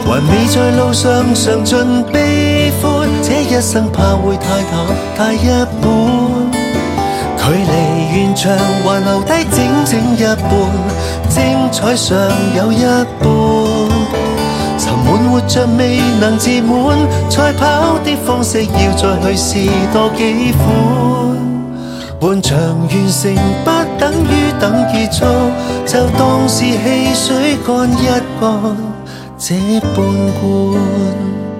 還未在路上嘗盡悲歡，這一生怕會太淡太一般。距離完場還留低整整一半，精彩尚有一半。沉悶活着未能自滿，賽跑的方式要再去試多幾款。半場完成不等於等結束，就當是汽水乾一乾這半罐。